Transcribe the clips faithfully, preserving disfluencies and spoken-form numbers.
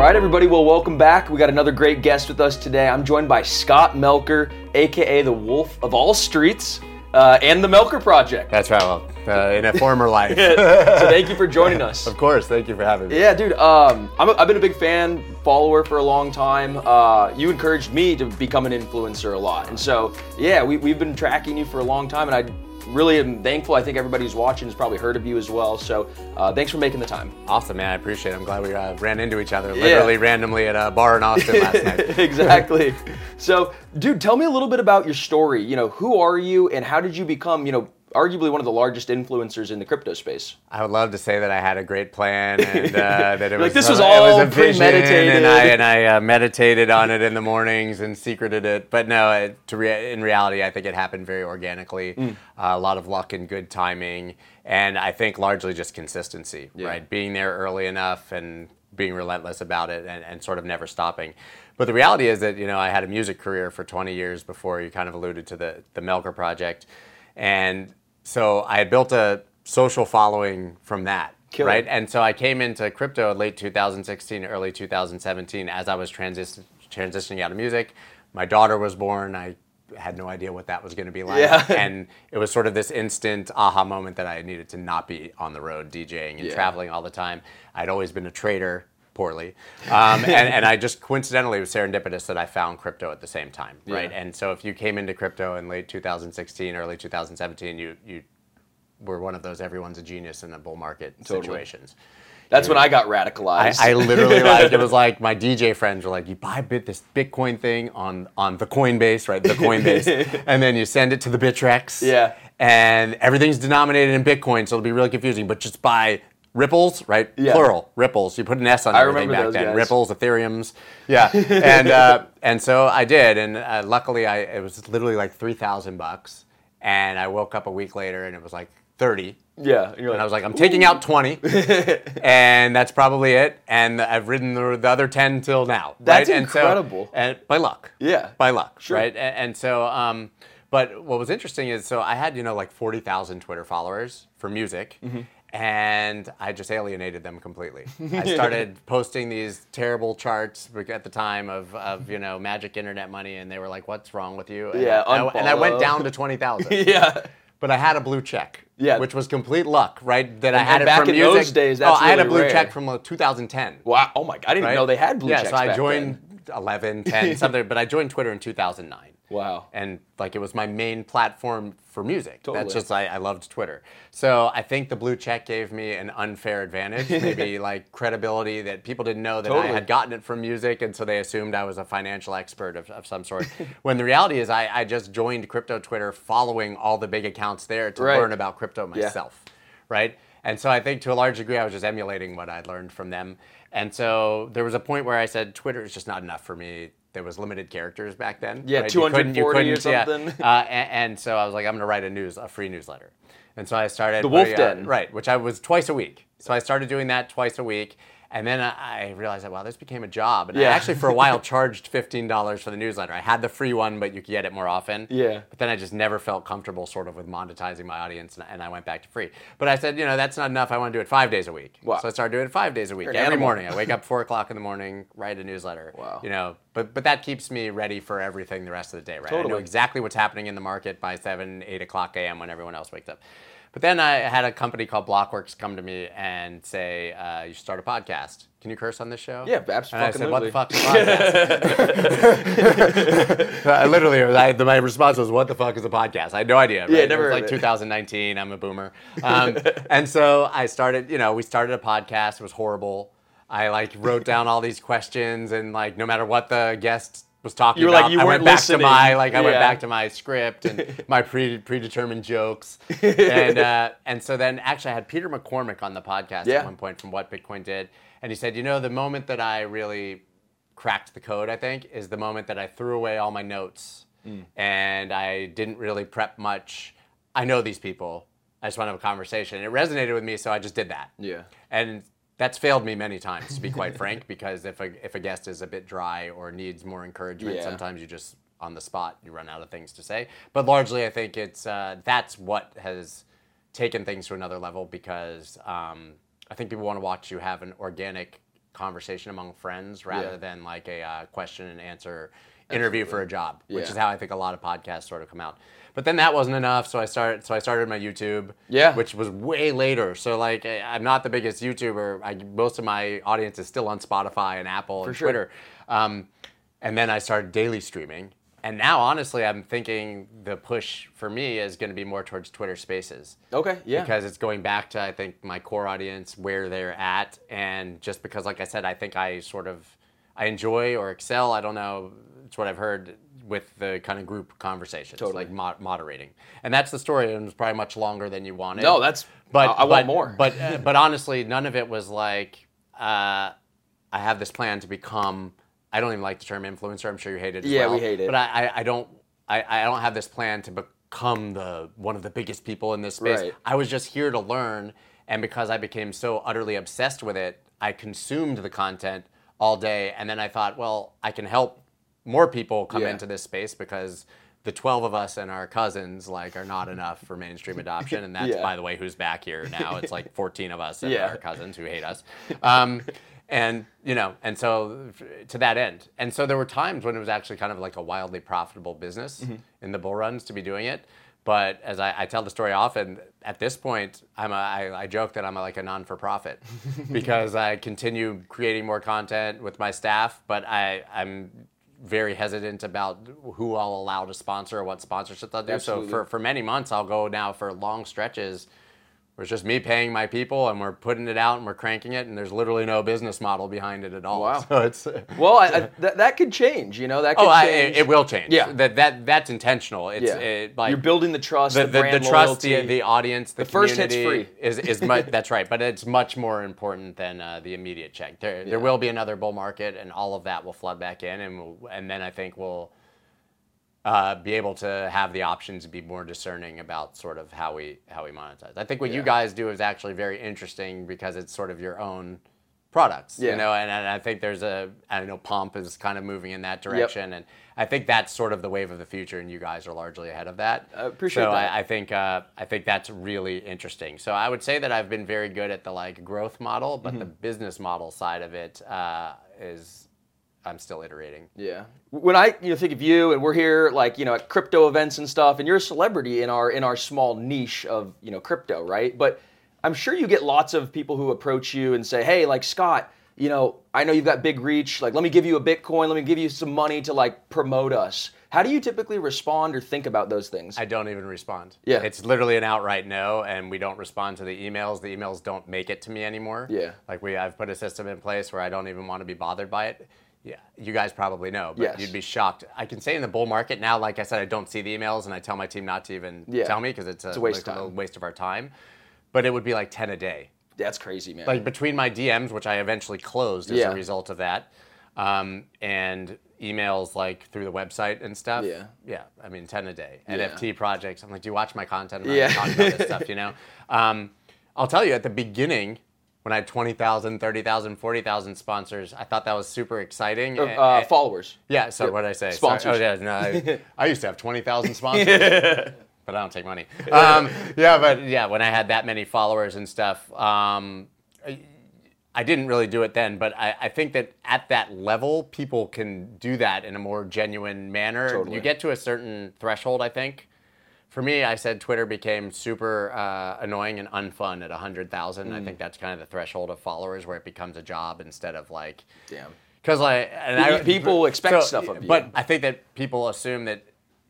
right, everybody, well, welcome back. We got another great guest with us today. I'm joined by Scott Melker, a k a the Wolf of All Streets, uh, and the Melker Project. That's right, well, uh, in a former life. So thank you for joining us. Of course, thank you for having me. Yeah, dude, um, I'm a, I've been a big fan, follower for a long time. Uh, you encouraged me to become an influencer a lot. And so, yeah, we, we've been tracking you for a long time, and I really am thankful. I think everybody who's watching has probably heard of you as well. So uh, thanks for making the time. Awesome, man. I appreciate it. I'm glad we uh, ran into each other literally yeah. randomly at a bar in Austin last night. Exactly. So, dude, tell me a little bit about your story. You know, who are you and how did you become, you know, arguably one of the largest influencers in the crypto space? I would love to say that I had a great plan and uh, that it was like this was all it was a vision premeditated, and I and I uh, meditated on it in the mornings and secreted it. But no, it, to re- in reality, I think it happened very organically. Mm. Uh, a lot of luck and good timing, and I think largely just consistency. Yeah. Right, being there early enough and being relentless about it and, and sort of never stopping. But the reality is that you know I had a music career for twenty years before you kind of alluded to the the Melker Project, and so I had built a social following from that, Killer. Right? And so I came into crypto in late two thousand sixteen, early two thousand seventeen as I was transi- transitioning out of music. My daughter was born. I had no idea what that was going to be like. Yeah. And it was sort of this instant aha moment that I needed to not be on the road DJing and yeah. traveling all the time. I'd always been a trader. Poorly. Um, and, and I just coincidentally, it was serendipitous that I found crypto at the same time, right? Yeah. And so if you came into crypto in late two thousand sixteen, early two thousand seventeen, you you were one of those everyone's a genius in a bull market totally. situations. That's you when I got radicalized. I, I literally, like, it was like my D J friends were like, you buy bit this Bitcoin thing on, on the Coinbase, right? The Coinbase. And then you send it to the Bittrex. Yeah. And everything's denominated in Bitcoin, so it'll be really confusing, but just buy Ripples, right? Yeah. Plural, Ripples. You put an S on everything back then. Guys. Ripples, Ethereums. Yeah. and uh, and so I did, and uh, luckily I it was literally like three thousand bucks, and I woke up a week later and it was like thirty. Yeah. And, and like, I was like, I'm taking out twenty, and that's probably it. And I've ridden the, the other ten till now. That's right? incredible. And, so, and by luck. Yeah. By luck. Sure. Right. And, and so, um, but what was interesting is, so I had you know like forty thousand Twitter followers for music. Mm-hmm. And I just alienated them completely. I started posting these terrible charts at the time of, of, you know, magic internet money, and they were like, what's wrong with you? And, yeah, I, and I went down to twenty thousand. Yeah. But I had a blue check, yeah. which was complete luck, right? That and, I had and it back from in music. those days, that's oh, I had a really blue rare. check from uh, two thousand ten. Wow. Oh, my God. I didn't right? even know they had blue yeah, checks so I back joined then. eleven, ten, something, but I joined Twitter in two thousand nine. Wow. And like it was my main platform for music. Totally. That's just, I, I loved Twitter. So I think the blue check gave me an unfair advantage, maybe like credibility that people didn't know that totally. I had gotten it from music, and so they assumed I was a financial expert of, of some sort. When the reality is I, I just joined crypto Twitter following all the big accounts there to right. learn about crypto myself, yeah. right? And so I think to a large degree I was just emulating what I'd learned from them. And so there was a point where I said, Twitter is just not enough for me. There was limited characters back then. Yeah, right? two hundred forty or something. Yeah. Uh, and, and so I was like, I'm going to write a news, a free newsletter. And so I started. The Wolf uh, Den. Right, which I was twice a week. So I started doing that twice a week. And then I, I realized that, wow, this became a job. And yeah. I actually, for a while, charged fifteen dollars for the newsletter. I had the free one, but you could get it more often. Yeah. But then I just never felt comfortable sort of with monetizing my audience, and, and I went back to free. But I said, you know, that's not enough. I want to do it five days a week. Wow. So I started doing it five days a week. You're Every animal. morning. I wake up four o'clock in the morning, write a newsletter. Wow. You know, but but that keeps me ready for everything the rest of the day, right? Totally. I know exactly what's happening in the market by seven, eight o'clock a m when everyone else wakes up. But then I had a company called Blockworks come to me and say, uh, you should start a podcast. Can you curse on this show? Yeah, absolutely. And I said, what the fuck is a podcast? I literally, I, my response was, what the fuck is a podcast? I had no idea. Right? Yeah, never It was heard like it. two thousand nineteen, I'm a boomer. Um, and so I started, you know, we started a podcast. It was horrible. I like wrote down all these questions, and like no matter what the guest was talking you were about, like, you I weren't went back listening. to my like I yeah. went back to my script and my pre predetermined jokes, and uh, and so then actually I had Peter McCormick on the podcast yeah. at one point from What Bitcoin Did, and he said, you know, the moment that I really cracked the code, I think, is the moment that I threw away all my notes mm. and I didn't really prep much. I know these people. I just want to have a conversation. And it resonated with me, so I just did that. Yeah. And that's failed me many times, to be quite frank, because if a if a guest is a bit dry or needs more encouragement, yeah. sometimes you just, on the spot, you run out of things to say. But largely, I think it's uh, that's what has taken things to another level, because um, I think people want to watch you have an organic conversation among friends rather Yeah. than like a uh, question and answer interview for a job, which Yeah. is how I think a lot of podcasts sort of come out. But then that wasn't enough, so I started. So I started my YouTube, Yeah. which was way later. So like, I- I'm not the biggest YouTuber. I, most of my audience is still on Spotify and Apple and sure. Twitter. Um, and then I started daily streaming. And now, honestly, I'm thinking the push for me is going to be more towards Twitter Spaces. Okay, yeah. Because it's going back to, I think, my core audience, where they're at. And just because, like I said, I think I sort of, I enjoy or excel, I don't know, it's what I've heard with the kind of group conversations, Totally. like mo- moderating. And that's the story, and it's probably much longer than you wanted. No, that's, But I, I but, want more. But uh, but honestly, none of it was like, uh, I have this plan to become, I don't even like the term influencer. I'm sure you hate it as Yeah, well. we hate it. But I, I, I don't I, I don't have this plan to become the one of the biggest people in this space. Right. I was just here to learn, and because I became so utterly obsessed with it, I consumed the content all day, and then I thought, well, I can help more people come Yeah. into this space because the twelve of us and our cousins like are not enough for mainstream adoption, and that's Yeah. by the way who's back here now. It's like fourteen of us and Yeah. our cousins who hate us. Um, and you know, and so to that end, and so there were times when it was actually kind of like a wildly profitable business Mm-hmm. in the bull runs to be doing it. But as I, I tell the story often, at this point, I'm a, I, I joke that I'm a, like a non-for-profit because I continue creating more content with my staff, but I, I'm very hesitant about who I'll allow to sponsor or what sponsorships I'll do. Absolutely. So for, for many months, I'll go now for long stretches where it's just me paying my people and we're putting it out and we're cranking it, and there's literally no business model behind it at all. Wow. So it's Well, I, I, that, that could change, you know, that could oh, I, change. it, it will change. Yeah. That that that's intentional. It's Yeah. it, like You're building the trust, the, the, the, brand the trust, loyalty. the, the audience, the, The first hit's community free. is is much, that's right, but it's much more important than uh, the immediate check. There Yeah. there will be another bull market, and all of that will flood back in, and we'll, and then I think we'll uh, be able to have the options to be more discerning about sort of how we how we monetize. I think what you Yeah. guys do is actually very interesting because it's sort of your own products, Yeah. you know, and, and I think there's a, I know Pomp is kind of moving in that direction, and I think that's sort of the wave of the future, and you guys are largely ahead of that. I appreciate so that. I, I think uh, I think that's really interesting. So I would say that I've been very good at the like growth model, but Mm-hmm. the business model side of it uh, is I'm still iterating. Yeah. When I you know think of you, and we're here like you know at crypto events and stuff, and you're a celebrity in our in our small niche of you know crypto, right? But I'm sure you get lots of people who approach you and say, hey, like Scott, you know, I know you've got big reach. Like, let me give you a Bitcoin. Let me give you some money to like promote us. How do you typically respond or think about those things? I don't even respond. Yeah. It's literally an outright no, and we don't respond to the emails. The emails don't make it to me anymore. Yeah. Like we, I've put a system in place where I don't even want to be bothered by it. Yeah, you guys probably know, but Yes. you'd be shocked. I can say in the bull market now, like I said, I don't see the emails, and I tell my team not to even Yeah. tell me because it's a, It's a waste like of a time. waste of our time. But it would be like ten a day. That's crazy, man. Like between my D Ms, which I eventually closed as Yeah. a result of that, um, and emails like through the website and stuff. Yeah. Yeah. I mean, ten a day. Yeah. N F T projects. I'm like, do you watch my content? I'm not Yeah. talking about this stuff, you know? Um, I'll tell you, at the beginning, when I had twenty thousand, thirty thousand, forty thousand sponsors, I thought that was super exciting. Uh, And- uh, and- followers. yeah, so Yep. what did I say? Sponsors. Sorry. Oh, yeah, no, I, I used to have twenty thousand sponsors, but I don't take money. Um, yeah, but yeah, when I had that many followers and stuff, um, I, I didn't really do it then, but I, I think that at that level, people can do that in a more genuine manner. Totally. You get to a certain threshold, I think. For me, I said Twitter became super uh, annoying and unfun at one hundred thousand. Mm. I think that's kind of the threshold of followers where it becomes a job instead of like... Damn. Because like, and Pe- I, people expect stuff of you. But I think that people assume that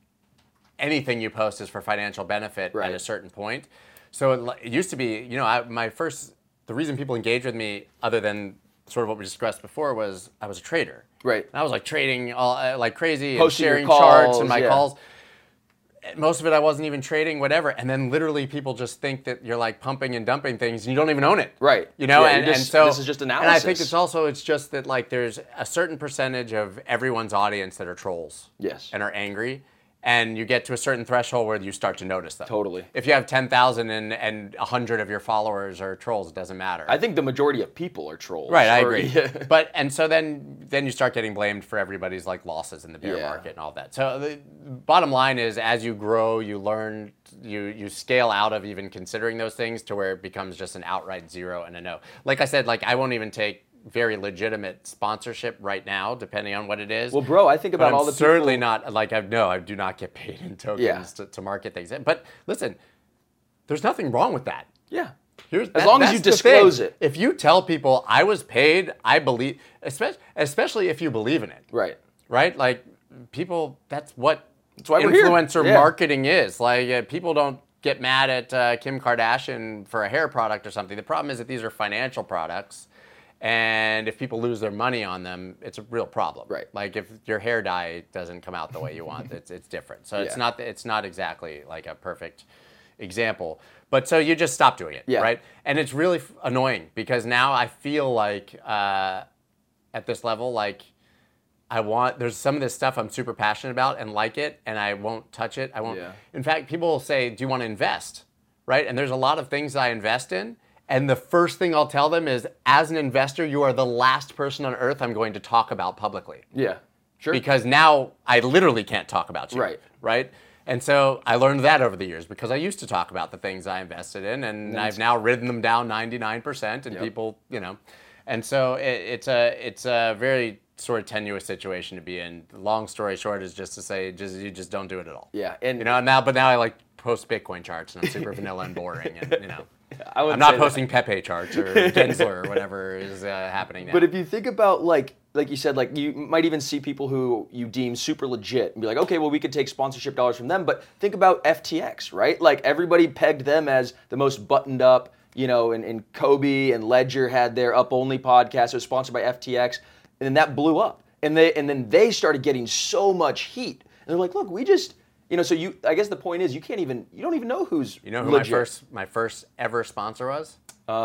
anything you post is for financial benefit Right. at a certain point. So it, li- it used to be, you know, I, my first, the reason people engage with me, other than sort of what we discussed before, was I was a trader. Right. And I was like trading all uh, like crazy, Posting your and sharing charts calls, and my yeah. calls. Most of it I wasn't even trading, whatever. And then literally people just think that you're like pumping and dumping things and you don't even own it. Right. You know, Yeah, and, you're and just- so this is just And I analysis. think it's also it's just that like there's a certain percentage of everyone's audience that are trolls. Yes. And are angry. And you get to a certain threshold where you start to notice them. Totally. If you have ten thousand and, and one hundred of your followers are trolls, it doesn't matter. I think the majority of people are trolls. Right, I Or- agree. yeah. But and so then then you start getting blamed for everybody's like losses in the bear Yeah. market and all that. So the bottom line is, as you grow, you learn, you you scale out of even considering those things to where it becomes just an outright zero and a no. Like I said, like I won't even take very legitimate sponsorship right now, depending on what it is. Well, bro, I think about but all I'm the certainly people... not like I no, I do not get paid in tokens Yeah. to, to market things. But listen, there's nothing wrong with that. Yeah. Here's, As that, long as you that's the disclose thing. it. If you tell people I was paid, I believe, especially especially if you believe in it. Right. Right? Like people, that's what That's why we're here. influencer Yeah. marketing is. Like uh, people don't get mad at uh, Kim Kardashian for a hair product or something. The problem is that these are financial products, and if people lose their money on them, it's a real problem. Right. Like if your hair dye doesn't come out the way you want, it's it's different. So it's Yeah. not it's not exactly like a perfect example. But so you just stop doing it, Yeah. right? And it's really f- annoying because now I feel like uh, at this level, like I want, there's some of this stuff I'm super passionate about and like it, and I won't touch it. I won't. Yeah. In fact, people will say, do you want to invest? Right? And there's a lot of things I invest in. And the first thing I'll tell them is, as an investor, you are the last person on earth I'm going to talk about publicly. Yeah. Sure. Because now I literally can't talk about you. Right. Right? And so I learned that over the years because I used to talk about the things I invested in, and I've now ridden them down ninety-nine percent, and Yep. people, you know. And so it, it's a it's a very sort of tenuous situation to be in. Long story short is just to say, just you just don't do it at all. Yeah. And You know, now, but now I like post Bitcoin charts, and I'm super vanilla and boring, and you know. I I'm wouldn't not say that. posting Pepe charts or Gensler or whatever is uh, happening now. But if you think about, like, like you said, like you might even see people who you deem super legit and be like, okay, well, we could take sponsorship dollars from them. But think about F T X, right? Like everybody pegged them as the most buttoned up, you know, and, and Kobe and Ledger had their Up Only podcast. It was sponsored by F T X. And then that blew up. And they and then they started getting so much heat. And they're like, look, we just, you know, so you, I guess the point is you can't even, you don't even know who's you know who legit. my first my first ever sponsor was?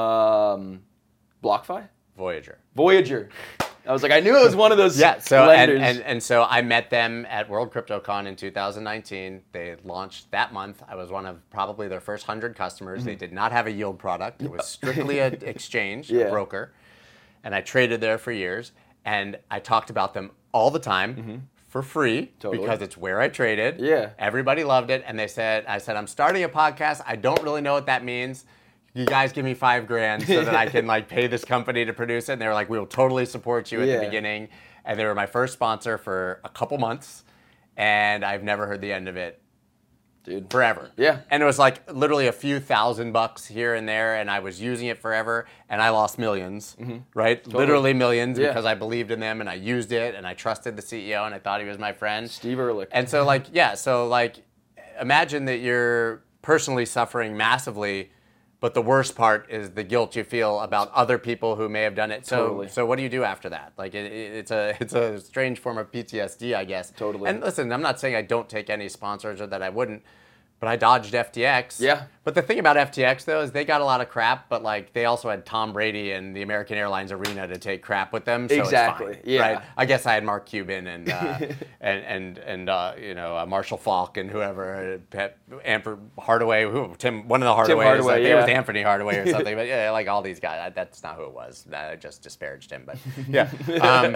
Um, BlockFi? Voyager. Voyager. I was like, I knew it was one of those Yeah, so and, lenders. and and so I met them at World CryptoCon in two thousand nineteen. They launched that month. I was one of probably their first hundred customers. They did not have a yield product. It was strictly an exchange, Yeah. a broker. And I traded there for years. And I talked about them all the time for free Totally. because it's where I traded. Yeah. Everybody loved it. And they said, I said, I'm starting a podcast. I don't really know what that means. You guys give me five grand so that I can like pay this company to produce it. And they were like, we will totally support you at Yeah. the beginning. And they were my first sponsor for a couple months. And I've never heard the end of it Dude. forever. Yeah. And it was like literally a few thousand bucks here and there. And I was using it forever. And I lost millions, right? Literally millions Yeah. because I believed in them and I used it and I trusted the C E O and I thought he was my friend. Steve Ehrlich. And so like, yeah, so like imagine that you're personally suffering massively, but the worst part is the guilt you feel about other people who may have done it. So, Totally. so what do you do after that? Like, it, it, it's a it's a strange form of P T S D, I guess. Totally. And listen, I'm not saying I don't take any sponsors or that I wouldn't, but I dodged F T X. Yeah. But the thing about F T X though is they got a lot of crap, but like they also had Tom Brady and the American Airlines Arena to take crap with them. So Exactly, It's fine, yeah. Right? I guess I had Mark Cuban and uh, and and and uh, you know uh, Marshall Falk and whoever, uh, Pep, Amper Hardaway, who Tim, one of the Hardaways. Hardaway, I think yeah. it was Anthony Hardaway or something. But yeah, like all these guys, I, that's not who it was. I just disparaged him, but yeah. Um,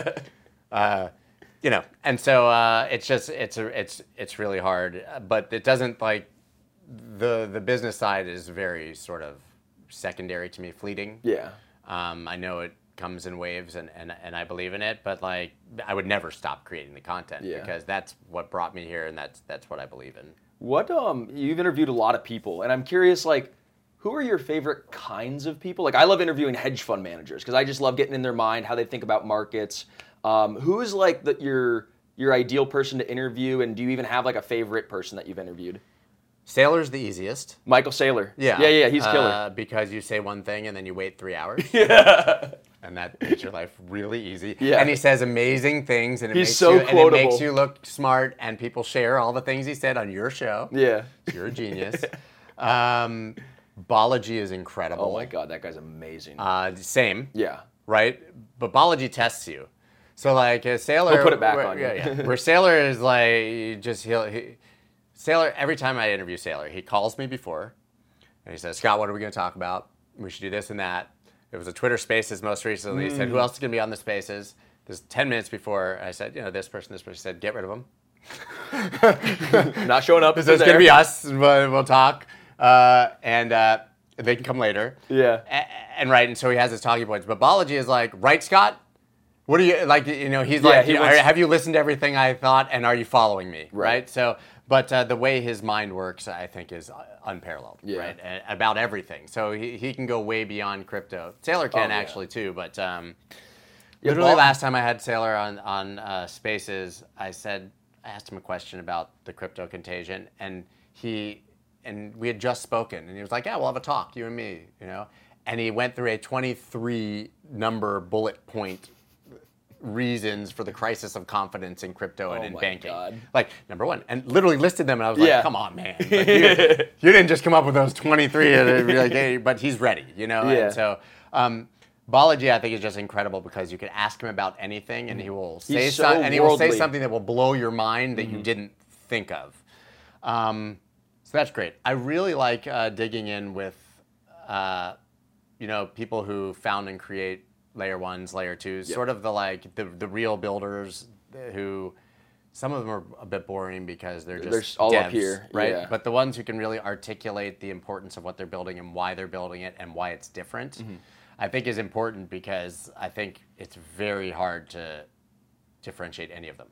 uh, you know, and so uh, it's just it's a, it's it's really hard, but it doesn't like the the business side is very sort of secondary to me, fleeting. Yeah. Um, I know it comes in waves, and, and and I believe in it, but like I would never stop creating the content Yeah. because that's what brought me here, and that's that's what I believe in. What um you've interviewed a lot of people, and I'm curious, like, who are your favorite kinds of people? Like, I love interviewing hedge fund managers because I just love getting in their mind, how they think about markets. Um, who is like the, your your ideal person to interview, and do you even have like a favorite person that you've interviewed? Sailor's the easiest. Michael Saylor. Yeah. Yeah, yeah, he's killer. Uh, because you say one thing and then you wait three hours. Yeah. And that makes your life really easy. Yeah. And he says amazing things, and it He's makes so you and it makes quotable. you look smart, and people share all the things he said on your show. Yeah. You're a genius. um, Balaji is incredible. Oh my God, that guy's amazing. Uh, same. yeah. Right? But Balaji tests you. So like a Sailor, He'll put it back where, on you. yeah, yeah. Where Sailor is like just he'll he, Sailor. Every time I interview Sailor, he calls me before, and he says, "Scott, what are we going to talk about? We should do this and that." It was a Twitter Spaces most recently. He said, "Who else is going to be on the Spaces?" This is ten minutes before. I said, "You know, this person, this person." He said, "Get rid of them." Not showing up. So it's going to be us. and We'll, we'll talk. Uh, and uh, they can come later. Yeah. And, and right, and so he has his talking points. But Balaji is like, right, Scott? What are you, like, you know, he's Yeah, like, he you know, wants- have you listened to everything I thought, and are you following me? Right. Right? So, but uh, the way his mind works, I think, is unparalleled, Yeah. right? A- About everything. So he, he can go way beyond crypto. Sailor can Oh, yeah. actually, too, but um, Yeah, literally Bal- last time I had Sailor on, on uh, Spaces, I said, I asked him a question about the crypto contagion, and he, and we had just spoken, and he was like, yeah, we'll have a talk, you and me, you know? And he went through a twenty-three number bullet point reasons for the crisis of confidence in crypto and Oh in my banking. God. Like, number one, and literally listed them, and I was Yeah. like, come on, man. Like, you, you didn't just come up with those twenty-three, and be like, hey, but he's ready, you know? Yeah. And so, um, Balaji, I think, is just incredible because you can ask him about anything, and he will say He's so some- and he will say worldly. something that will blow your mind that you didn't think of. Um, so that's great. I really like uh, digging in with, uh, you know, people who found and create layer ones, layer twos, Yep. sort of the like the the real builders who. Some of them are a bit boring because they're just They're just all up devs, here, right? yeah. But the ones who can really articulate the importance of what they're building and why they're building it and why it's different, Mm-hmm. I think is important because I think it's very hard to differentiate any of them.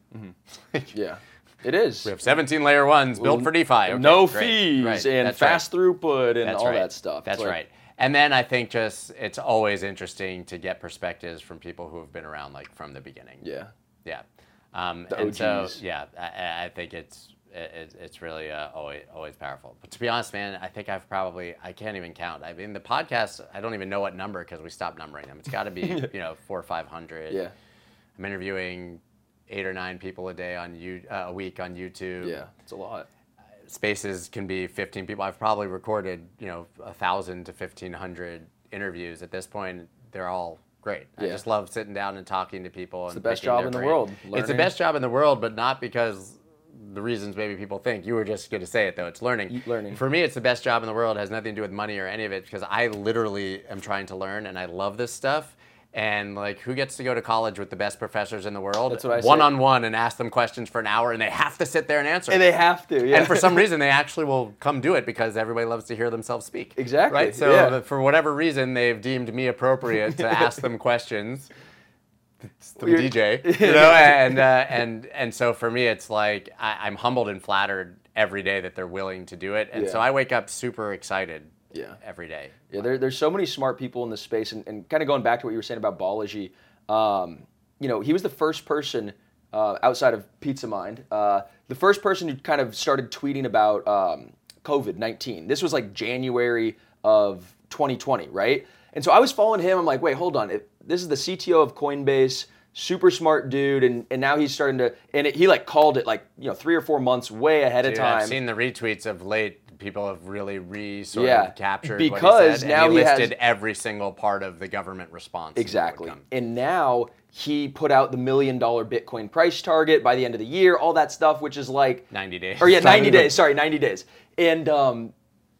Yeah, it is. We have seventeen layer ones built for DeFi. Okay, no great. fees Right, and that's fast right. throughput and That's all right. that stuff. That's It's like- right. And then I think just it's always interesting to get perspectives from people who have been around like from the beginning. Yeah. Yeah. Um, The and so, O Gs. yeah, I, I think it's it, it's really uh, always always powerful. But to be honest, man, I think I've probably I can't even count. I mean, the podcast I don't even know what number because we stopped numbering them. It's got to be you know four or five hundred. Yeah. I'm interviewing eight or nine people a day on you uh, a week on YouTube. Yeah. It's a lot. Spaces can be fifteen people. I've probably recorded, you know, a thousand to fifteen hundred interviews at this point. They're all great. I Yeah. just love sitting down and talking to people. It's the best job in the world, It's the learning. best job in the world, but not because the reasons maybe people think. You were just going to say it though. It's learning. Y- learning. For me, it's the best job in the world. It has nothing to do with money or any of it because I literally am trying to learn and I love this stuff. And like, who gets to go to college with the best professors in the world? That's what I say. One on one and ask them questions for an hour, and they have to sit there and answer. And they have to. Yeah. And for some reason, they actually will come do it because everybody loves to hear themselves speak. Exactly, Right? So yeah. the- for whatever reason, they've deemed me appropriate to ask them questions. It's the You're- D J, you know, and uh, and and so for me, it's like I, I'm humbled and flattered every day that they're willing to do it, and so Yeah. I wake up super excited. Yeah. Every day. Yeah, there, there's so many smart people in this space, and, and kind of going back to what you were saying about Balaji, um, you know, he was the first person uh, outside of Pizza Mind, uh, the first person who kind of started tweeting about um, COVID nineteen. This was like January of twenty twenty, right? And so I was following him. I'm like, wait, hold on. If, this is the C T O of Coinbase, super smart dude, and, and now he's starting to, and it, he like called it like, you know, three or four months way ahead of Dude, time. I've seen the retweets of late. People have really re sort Yeah, of captured because what he said, now and he he has- listed every single part of the government response. that would Exactly. come. And now he put out the million dollar Bitcoin price target by the end of the year, all that stuff, which is like ninety days. Or yeah, Time ninety to- days. Sorry, ninety days. And um,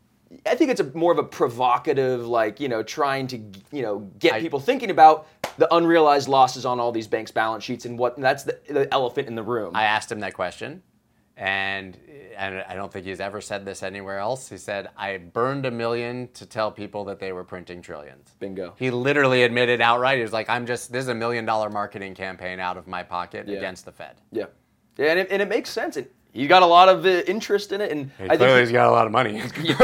I think it's a more of a provocative, like, you know, trying to, you know, get I- people thinking about the unrealized losses on all these banks' balance sheets and what. And that's the, the elephant in the room. I asked him that question, and, and I don't think he's ever said this anywhere else. He said, I burned a million to tell people that they were printing trillions. Bingo. He literally admitted outright, he was like, I'm just, this is a million dollar marketing campaign out of my pocket Yeah. against the Fed. Yeah. Yeah, and it, and it makes sense. And he's got a lot of uh, interest in it. And I think he's got a lot of money.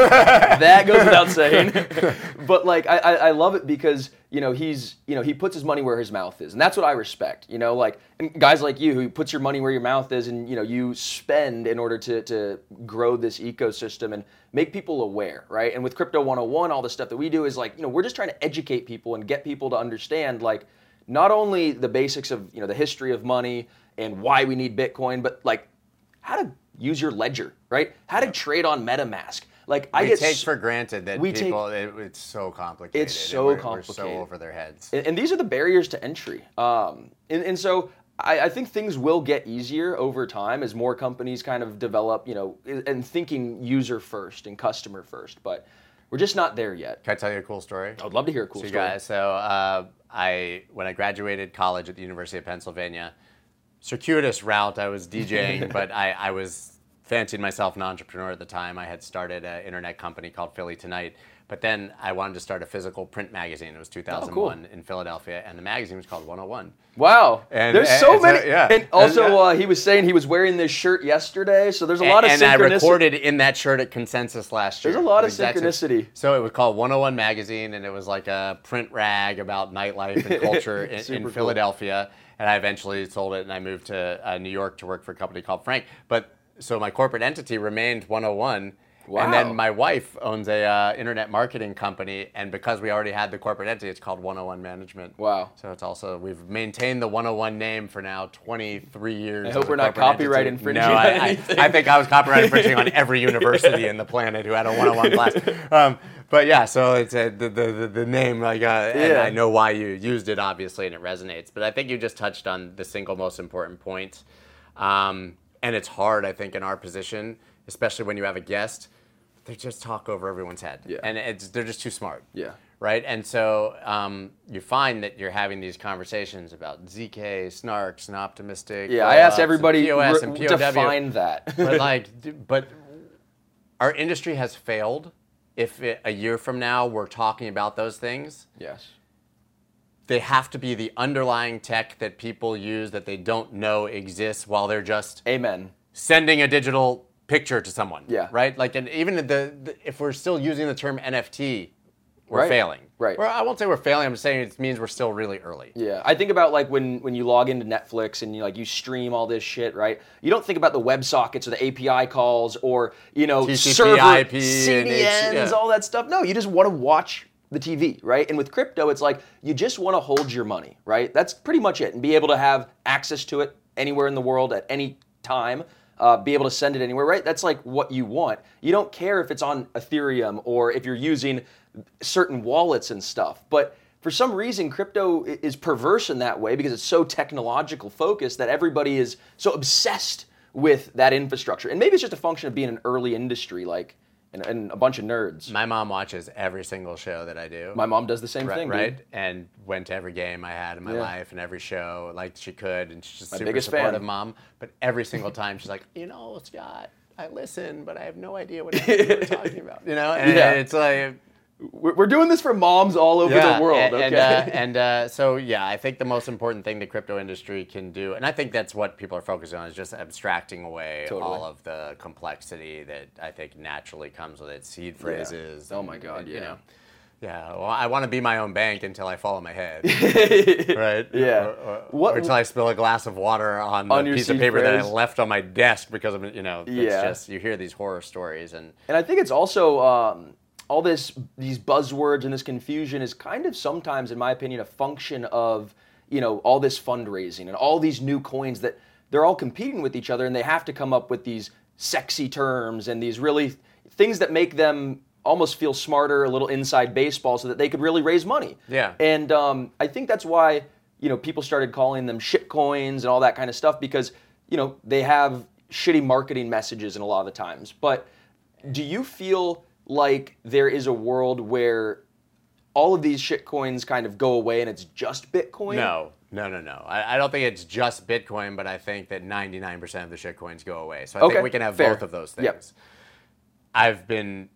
that goes without saying. But like I, I I love it because, you know, he's, you know, he puts his money where his mouth is. And that's what I respect. You know, like and guys like you who puts your money where your mouth is and, you know, you spend in order to to grow this ecosystem and make people aware, right? And with Crypto one oh one, all the stuff that we do is like, you know, we're just trying to educate people and get people to understand like not only the basics of, you know, the history of money and why we need Bitcoin, but like how to use your ledger, right? How to trade on MetaMask. Like I We get take s- for granted that we take- people, it, it's so complicated. It's and so we're, We're complicated. so over their heads. and, and these are the barriers to entry. Um, and, and so I, I think things will get easier over time as more companies kind of develop, you know, and thinking user first and customer first. But we're just not there yet. Can I tell you a cool story? I would love to hear a cool So, you story. guys, so uh, I when I graduated college at the University of Pennsylvania, circuitous route. I was DJing, but I, I was fancied myself an entrepreneur at the time. I had started an internet company called Philly Tonight. But then I wanted to start a physical print magazine. It was two thousand one oh, cool. in Philadelphia, and the magazine was called one oh one. Wow. And, there's and, so and many. So, yeah. And also, uh, he was saying he was wearing this shirt yesterday, so there's a and, lot of and synchronicity. And I recorded in that shirt at Consensus last year. There's a lot of Exactly. synchronicity. So it was called one oh one Magazine, and it was like a print rag about nightlife and culture in, in cool. Philadelphia. And I eventually sold it, and I moved to uh, New York to work for a company called Frank. But so my corporate entity remained one oh one. Wow. And then my wife owns a uh, internet marketing company, and because we already had the corporate entity, it's called one oh one Management. Wow. So it's also, we've maintained the one oh one name for now twenty-three years. I hope we're not copyright entity. infringing no, on I, anything. I, I think I was copyright infringing on every university in the planet who had a one oh one class. Um, but yeah, so it's a, the, the, the name, like, uh, and Yeah. I know why you used it, obviously, and it resonates. But I think you just touched on the single most important point. Um, and it's hard, I think, in our position, especially when you have a guest. They just talk over everyone's head, yeah. and it's, they're just too smart. Yeah. Right, and so um, you find that you're having these conversations about Z K, snarks, and optimistic. Yeah, I asked roll-ups, everybody and P O S re- and P O W. define that. But like, d- but our industry has failed. If it, a year from now we're talking about those things, Yes. they have to be the underlying tech that people use that they don't know exists while they're just Amen. sending a digital picture to someone. Yeah. Right? Like, and even the, the if we're still using the term N F T, we're Right. failing. Right. Well, I won't say we're failing. I'm just saying it means we're still really early. Yeah, I think about like when, when you log into Netflix and you like you stream all this shit, right? You don't think about the WebSockets or the A P I calls or you know T C P, server I P, C D Ns, and H- yeah. all that stuff. No, you just want to watch the T V, right? And with crypto, it's like you just want to hold your money, right? That's pretty much it, and be able to have access to it anywhere in the world at any time. Uh, be able to send it anywhere, right? That's like what you want. You don't care if it's on Ethereum or if you're using certain wallets and stuff. But for some reason, crypto is perverse in that way because it's so technological focused that everybody is so obsessed with that infrastructure. And maybe it's just a function of being an early industry, like, and, and a bunch of nerds. My mom watches every single show that I do. My mom does the same right, thing, right? dude. And went to every game I had in my Yeah. life and every show like she could, and she's just My super biggest supportive fan. mom. But every single time she's like, you know, Scott, I listen, but I have no idea what you're talking about. You know, and Yeah. it's like. We're we're doing this for moms all over Yeah, the world, and, okay? and, uh, and uh, so yeah, I think the most important thing the crypto industry can do, and I think that's what people are focusing on, is just abstracting away Totally. all of the complexity that I think naturally comes with it, seed phrases. Oh and- my God, and, yeah. You know, yeah, well, I want to be my own bank until I fall on my head, right? Yeah. Or, or, What- or until I spill a glass of water on the On your piece of seed paper that I phrase. left on my desk because of, you know, it's Yeah. just, you hear these horror stories and. And I think it's also um, all this, these buzzwords and this confusion is kind of sometimes, in my opinion, a function of you know all this fundraising and all these new coins that they're all competing with each other, and they have to come up with these sexy terms and these really things that make them almost feel smarter, a little inside baseball, so that they could really raise money. Yeah. And um, I think that's why you know people started calling them shit coins and all that kind of stuff because you know they have shitty marketing messages in a lot of the times. But do you feel like there is a world where all of these shit coins kind of go away and it's just Bitcoin? No, no, no, no. I, I don't think it's just Bitcoin, but I think that ninety-nine percent of the shit coins go away. So I Okay, think we can have fair. both of those things. Yep. I've been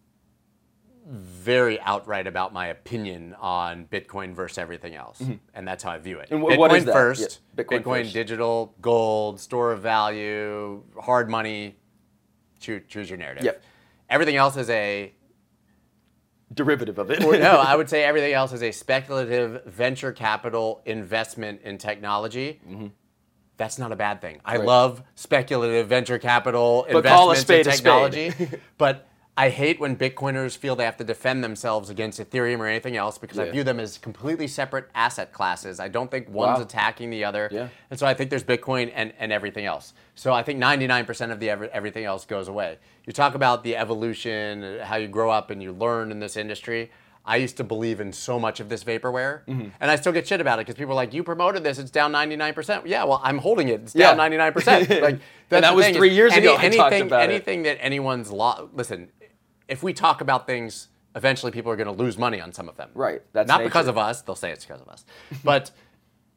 very outright about my opinion on Bitcoin versus everything else, and that's how I view it. And wh- Bitcoin what is that? first, Yeah, Bitcoin Bitcoin, first. digital, gold, store of value, hard money. Choose, choose your narrative. Yep. Everything else is a Derivative of it. Or no, I would say everything else is a speculative venture capital investment in technology. That's not a bad thing. I Right. love speculative venture capital But call a investments spade in a technology. spade. But I hate when Bitcoiners feel they have to defend themselves against Ethereum or anything else because I Yeah. view them as completely separate asset classes. I don't think one's Wow. attacking the other. Yeah. And so I think there's Bitcoin and, and everything else. So I think ninety-nine percent of the every, everything else goes away. You talk about the evolution, how you grow up and you learn in this industry. I used to believe in so much of this vaporware, Mm-hmm. and I still get shit about it because people are like, "You promoted this; it's down ninety-nine percent." Yeah, well, I'm holding it; it's Yeah. down ninety-nine percent. Like, that's that the was thing, is three years ago I anything, talked about it. anything that anyone's lo- listen. If we talk about things, eventually people are going to lose money on some of them. Right, that's not because nature. of us. They'll say it's because of us, but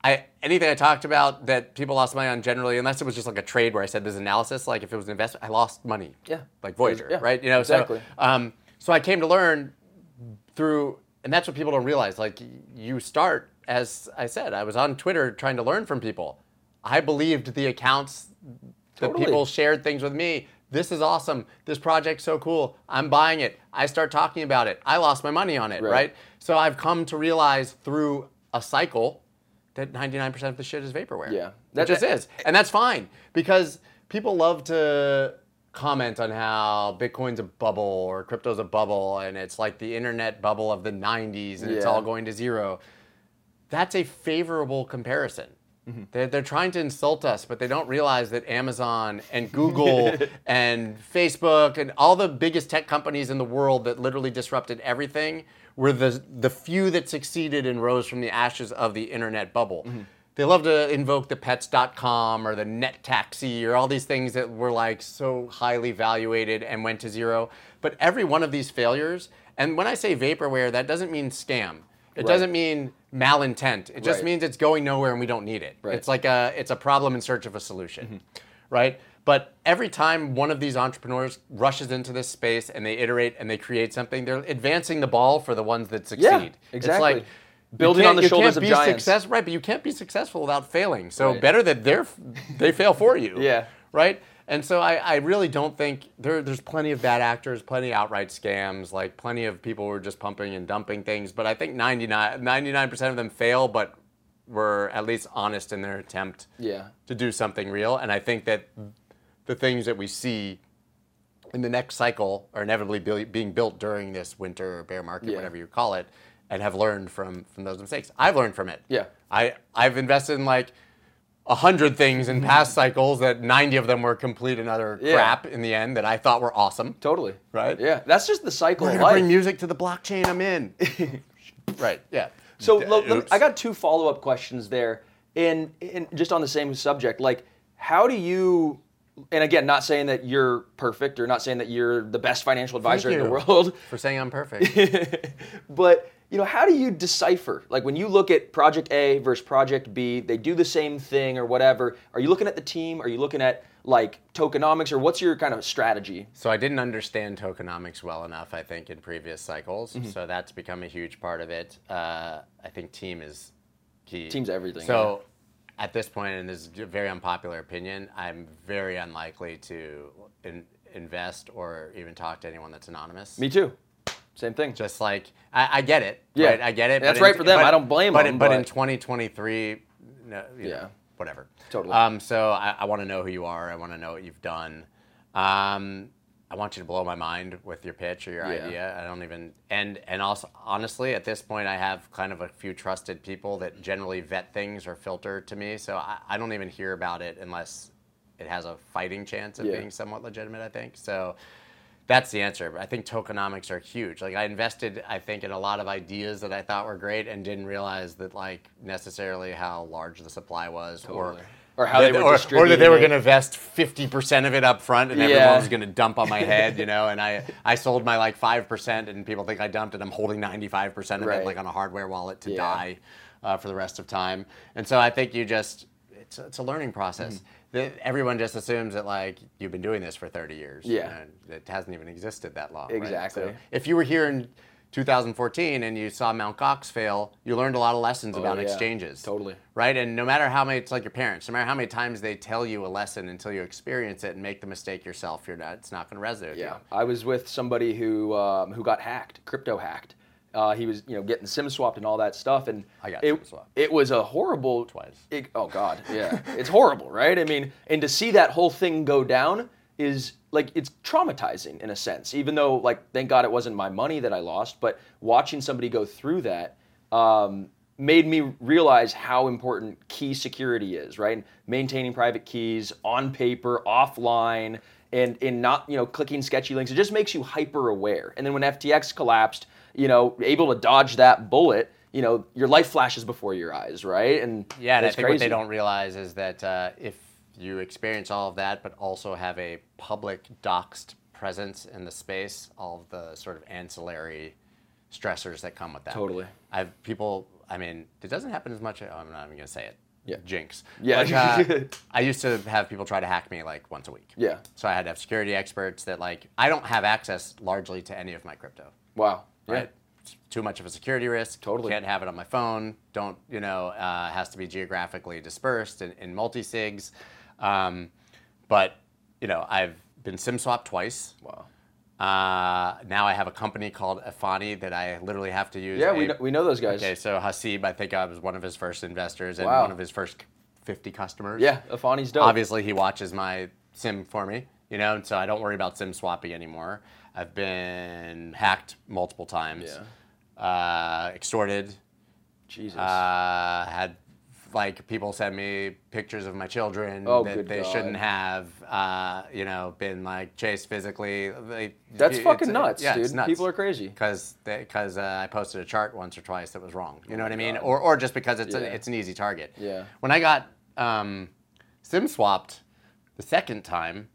I anything I talked about that people lost money on generally, unless it was just like a trade where I said there's analysis, like if it was an investment, I lost money. Yeah. Like Voyager, Yeah, right? You know, exactly. so um, so I came to learn through, and that's what people don't realize. Like you start, as I said, I was on Twitter trying to learn from people. I believed the accounts that Totally. people shared things with me. This is awesome. This project's so cool. I'm buying it. I start talking about it. I lost my money on it, Right. right? So I've come to realize through a cycle that ninety-nine percent of the shit is vaporware. Yeah. That just is. And that's fine because people love to comment on how Bitcoin's a bubble or crypto's a bubble and it's like the internet bubble of the nineties and it's Yeah. all going to zero. That's a favorable comparison. Mm-hmm. They're, they're trying to insult us, but they don't realize that Amazon and Google and Facebook and all the biggest tech companies in the world that literally disrupted everything were the, the few that succeeded and rose from the ashes of the internet bubble. Mm-hmm. They love to invoke the pets dot com or the net taxi or all these things that were like so highly valuated and went to zero. But every one of these failures, and when I say vaporware, that doesn't mean scam. It Right. doesn't mean malintent. It just Right. means it's going nowhere and we don't need it. Right. It's like a it's a problem in search of a solution, mm-hmm. right? But every time one of these entrepreneurs rushes into this space and they iterate and they create something, they're advancing the ball for the ones that succeed. Yeah, exactly. It's like building on the shoulders you of can't be giants. Success, right, but you can't be successful without failing. So Right. better that they're they fail for you. Yeah. Right? And so I, I really don't think there there's plenty of bad actors, plenty of outright scams, like plenty of people who are just pumping and dumping things. But I think ninety-nine, ninety-nine percent of them fail, but were at least honest in their attempt Yeah. to do something real. And I think that the things that we see in the next cycle are inevitably be- being built during this winter or bear market, Yeah. whatever you call it, and have learned from from those mistakes. I've learned from it. Yeah. I, I've invested in like a hundred things in past cycles that ninety of them were complete and utter Yeah. crap in the end that I thought were awesome. Totally. Right? Yeah. That's just the cycle We're of gonna bring life. music to the blockchain. I'm in. Right. Yeah. So D- lo- lem- oops. I got two follow-up questions there, and, and just on the same subject. Like, how do you? And again, not saying that you're perfect, or not saying that you're the best financial advisor in the you. world, for saying I'm perfect. but you know, how do you decipher? Like, when you look at Project A versus Project B, they do the same thing or whatever. Are you looking at the team? Are you looking at like tokenomics, or what's your kind of strategy? So I didn't understand tokenomics well enough, I think, in previous cycles. Mm-hmm. So that's become a huge part of it. Uh, I think team is key. Team's everything, So at this point, and this is a very unpopular opinion, I'm very unlikely to in, invest or even talk to anyone that's anonymous. Me too. Same thing. Just like, I, I get it. Yeah. Right? I get it. That's but in- right for them. but- I don't blame but them, in- But in but- twenty twenty-three, no, you Yeah. know, whatever. Totally. Um, so I, I want to know who you are. I want to know what you've done. Um, I want you to blow my mind with your pitch or your Yeah. idea. I don't even, and and also, honestly, at this point, I have kind of a few trusted people that generally vet things or filter to me. So I, I don't even hear about it unless it has a fighting chance of Yeah. being somewhat legitimate, I think. So that's the answer. I think tokenomics are huge. Like I invested, I think, in a lot of ideas that I thought were great and didn't realize that like necessarily how large the supply was Totally. or Or how that- they were or, or that distributing they were it. going to invest fifty percent of it up front and Yeah. everyone was going to dump on my head, you know, and I, I sold my like five percent and people think I dumped and I'm holding ninety-five percent of Right. it like on a hardware wallet to Yeah. die uh, for the rest of time. And so I think you just, it's, it's a learning process. Mm-hmm. The, everyone just assumes that like you've been doing this for thirty years. Yeah. And it hasn't even existed that long. right? Exactly. So if you were here in two thousand fourteen and you saw Mount Gox fail, you learned a lot of lessons about Oh, yeah. exchanges. Totally. Right? And no matter how many, it's like your parents, no matter how many times they tell you a lesson until you experience it and make the mistake yourself, you're not, it's not going to resonate with Yeah, you. I was with somebody who um, who got hacked, crypto hacked. Uh, he was, you know, getting SIM swapped and all that stuff, and I got it, SIM swapped. It was a horrible. Twice. It, oh God, yeah, it's horrible, right? I mean, and to see that whole thing go down is like it's traumatizing in a sense. Even though, like, thank God it wasn't my money that I lost, but watching somebody go through that um, made me realize how important key security is, right? Maintaining private keys on paper, offline. And in not, you know, clicking sketchy links, it just makes you hyper aware. And then when F T X collapsed, you know, able to dodge that bullet, you know, your life flashes before your eyes, right? And Yeah, and I it's think what they crazy. don't realize is that uh, if you experience all of that, but also have a public doxed presence in the space, all of the sort of ancillary stressors that come with that. Totally. I've people. I mean, it doesn't happen as much. Oh, I'm not even gonna say it. Yeah. Jinx. Yeah. But, uh, I used to have people try to hack me like once a week. Yeah. So I had to have security experts that like I don't have access largely to any of my crypto. Wow. Right. Yeah. It's too much of a security risk. Totally. Can't have it on my phone. Don't you know? Uh, has to be geographically dispersed in, in multi-sigs. Um, but you know, I've been SIM swapped twice. Wow. Uh, now I have a company called Afani that I literally have to use. Yeah, a, we know, we know those guys. Okay, so Hasib, I think I was one of his first investors and Wow. one of his first fifty customers. Yeah, Afani's dope. Obviously, he watches my SIM for me, you know, and so I don't worry about SIM swapping anymore. I've been hacked multiple times, Yeah. uh, extorted, Jesus. uh, had like people send me pictures of my children Oh, that good they God. shouldn't have, uh, you know, been like chased physically. They, That's it's- fucking nuts, yeah, dude. It's nuts. People are crazy. Because because uh, I posted a chart once or twice that was wrong. You know what I mean? Or or just because it's Yeah. a, it's an easy target. Yeah. When I got um, SIM swapped the second time,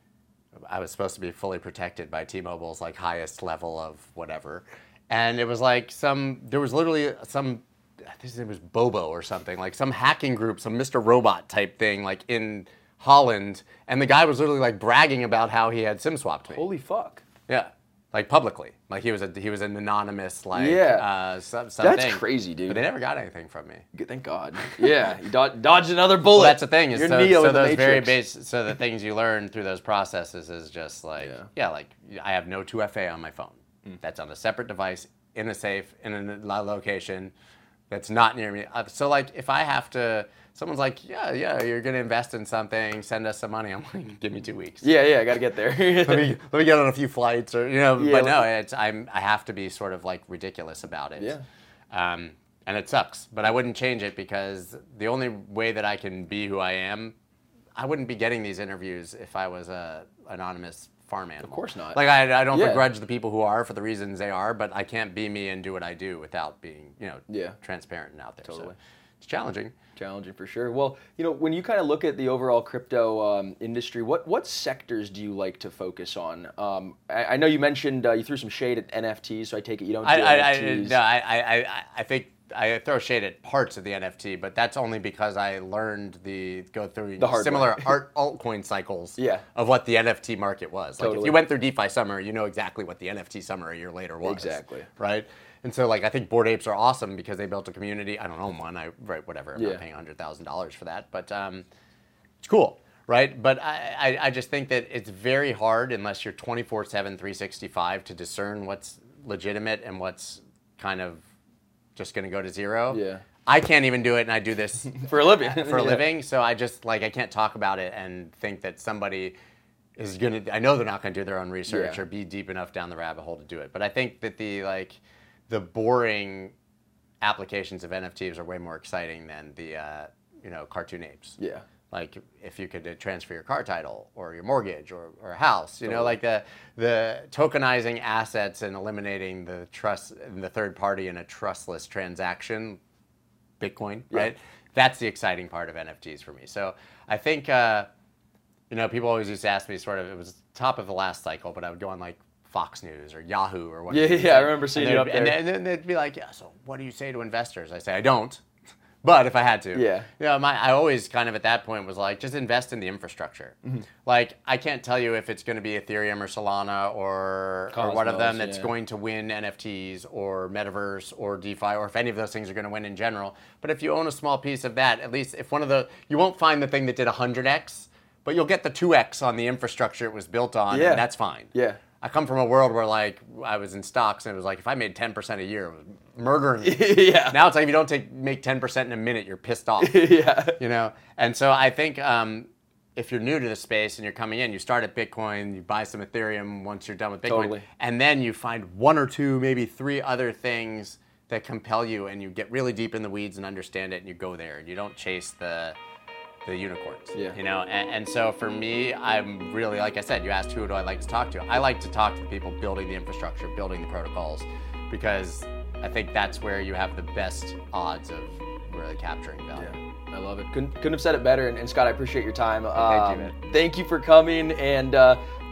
I was supposed to be fully protected by T-Mobile's like highest level of whatever, and it was like some there was literally some. I think his name was Bobo or something, like some hacking group, some Mister Robot type thing, like in Holland, and the guy was literally like bragging about how he had SIM swapped me. Holy fuck. Yeah, like publicly, like he was a he was an anonymous like Yeah. uh, some, something. That's crazy, dude. But they never got anything from me. Good, thank God. Yeah, you dod- dodged another bullet. Well, that's the thing is You're so, Neo so in the those very Matrix. base so the things you learn through those processes is just like Yeah. yeah, like I have no two F A on my phone. That's on a separate device in a safe in a lo- location. That's not near me. Uh, So like, if I have to, someone's like, yeah, yeah, you're gonna invest in something, send us some money. I'm like, give me two weeks. Yeah, yeah, I got to get there. let me let me get on a few flights, or you know. Yeah, but no, let- it's I'm I have to be sort of like ridiculous about it. Yeah. Um, and it sucks, but I wouldn't change it because the only way that I can be who I am, I wouldn't be getting these interviews if I was a anonymous farm animal. Of course not. Like I, I don't Yeah. begrudge the people who are for the reasons they are, but I can't be me and do what I do without being, you know, Yeah. transparent and out there. Totally. So it's challenging. Challenging for sure. Well, you know, when you kind of look at the overall crypto um, industry, what what sectors do you like to focus on? Um, I, I know you mentioned uh, you threw some shade at N F Ts, so I take it you don't do I, I, I, N F Ts. no, I, I, I- I think I throw shade at parts of the N F T, but that's only because I learned the go through The hard similar way. art altcoin cycles Yeah. of what the N F T market was. Like if Totally. you went through DeFi Summer, you know exactly what the N F T Summer a year later was. Exactly. Right? And so like I think Bored Apes are awesome because they built a community. I don't own one. I right whatever. I'm Yeah. not paying one hundred thousand dollars for that, but um, it's cool. Right? But I, I, I just think that it's very hard unless you're twenty-four seven, three sixty-five to discern what's legitimate and what's kind of just going to go to zero. Yeah. I can't even do it, and I do this For a living. for a Yeah. living. So I just like I can't talk about it and think that somebody is gonna. I know they're not gonna do their own research Yeah. or be deep enough down the rabbit hole to do it. But I think that the like the boring applications of N F Ts are way more exciting than the uh, you know cartoon apes. Yeah. Like if you could uh, transfer your car title or your mortgage or, or a house, you know, Totally. like the the tokenizing assets and eliminating the trust and the third party in a trustless transaction, Bitcoin, Yeah. right? That's the exciting part of N F Ts for me. So I think, uh, you know, people always used to ask me sort of, it was top of the last cycle, but I would go on like Fox News or Yahoo or whatever. Yeah, yeah, I remember seeing and you up they'd- and there. then- And then they'd be like, yeah, so what do you say to investors? I say, I don't. But if I had to, Yeah. you know, my I always kind of at that point was like, just invest in the infrastructure. Mm-hmm. Like, I can't tell you if it's going to be Ethereum or Solana or, or one of Cosmos, them that's yeah. going to win N F Ts or Metaverse or DeFi or if any of those things are going to win in general. But if you own a small piece of that, at least if one of the, you won't find the thing that did one hundred x, but you'll get the two x on the infrastructure it was built on, Yeah. and that's fine. Yeah. I come from a world where like I was in stocks and it was like if I made ten percent a year, it was murdering me. Yeah. Now it's like if you don't take make ten percent in a minute, you're pissed off. Yeah. You know? And so I think um, if you're new to the space and you're coming in, you start at Bitcoin, you buy some Ethereum once you're done with Bitcoin. Totally. And then you find one or two, maybe three other things that compel you and you get really deep in the weeds and understand it and you go there and you don't chase the the unicorns. Yeah. You know, and, and so for me, I'm really, like I said, you asked who do I like to talk to? I like to talk to the people building the infrastructure, building the protocols, because I think that's where you have the best odds of really capturing value. Yeah, I love it. Couldn't, couldn't have said it better. And, and Scott, I appreciate your time. thank you, Um, man. Thank you for coming. And uh,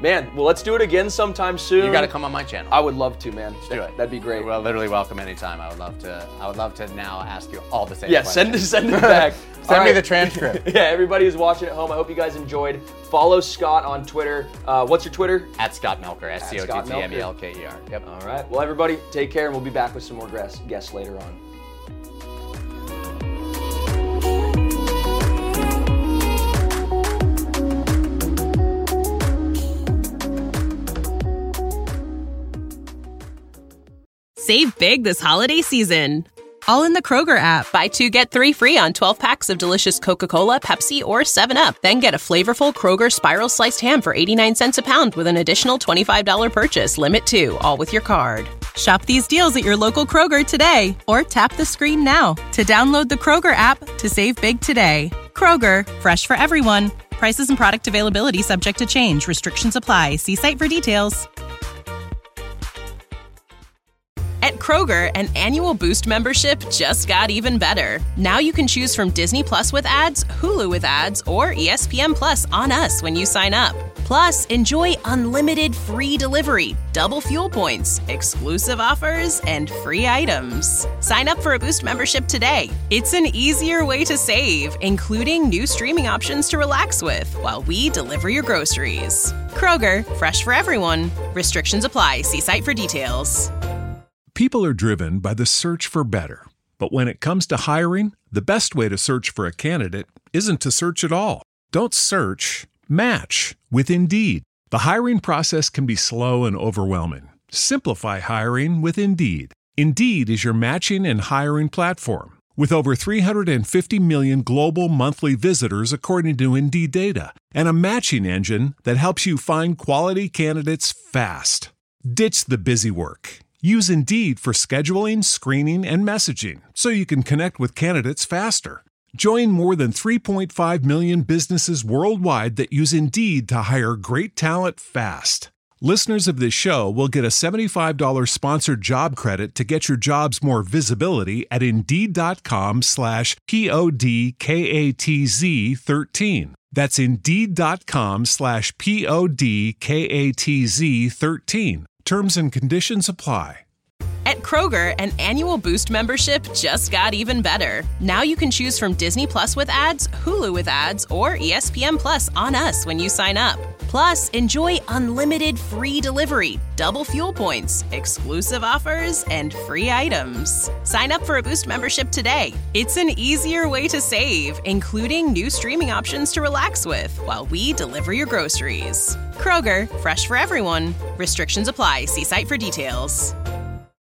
man, well, let's do it again sometime soon. You got to come on my channel. I would love to, man. Let's do it. That'd be great. Well, literally welcome anytime. I would love to. I would love to now ask you all the same yeah, questions. send, send it back. Send All me right. the transcript. Yeah, everybody who's watching at home, I hope you guys enjoyed. Follow Scott on Twitter. Uh, what's your Twitter? At Scott Melker, S C O T T M E L K E R. Yep. All right. Well, everybody, take care, and we'll be back with some more guests later on. Save big this holiday season. All in the Kroger app. Buy two, get three free on twelve packs of delicious Coca-Cola, Pepsi, or seven up. Then get a flavorful Kroger Spiral Sliced Ham for eighty-nine cents a pound with an additional twenty-five dollars purchase. Limit two, all with your card. Shop these deals at your local Kroger today, or tap the screen now to download the Kroger app to save big today. Kroger, fresh for everyone. Prices and product availability subject to change. Restrictions apply. See site for details. At Kroger, an annual Boost membership just got even better. Now you can choose from Disney Plus with ads, Hulu with ads, or E S P N Plus on us when you sign up. Plus, enjoy unlimited free delivery, double fuel points, exclusive offers, and free items. Sign up for a Boost membership today. It's an easier way to save, including new streaming options to relax with while we deliver your groceries. Kroger, fresh for everyone. Restrictions apply. See site for details. People are driven by the search for better. But when it comes to hiring, the best way to search for a candidate isn't to search at all. Don't search, match with Indeed. The hiring process can be slow and overwhelming. Simplify hiring with Indeed. Indeed is your matching and hiring platform. With over three hundred fifty million global monthly visitors according to Indeed data, and a matching engine that helps you find quality candidates fast. Ditch the busy work. Use Indeed for scheduling, screening, and messaging so you can connect with candidates faster. Join more than three point five million businesses worldwide that use Indeed to hire great talent fast. Listeners of this show will get a seventy-five dollars sponsored job credit to get your jobs more visibility at Indeed.com slash P-O-D-K-A-T-Z 13. That's Indeed.com slash P-O-D-K-A-T-Z 13. Terms and conditions apply. At Kroger, an annual Boost membership just got even better. Now you can choose from Disney Plus with ads, Hulu with ads, or E S P N Plus on us when you sign up. Plus, enjoy unlimited free delivery, double fuel points, exclusive offers, and free items. Sign up for a Boost membership today. It's an easier way to save, including new streaming options to relax with while we deliver your groceries. Kroger, fresh for everyone. Restrictions apply. See site for details.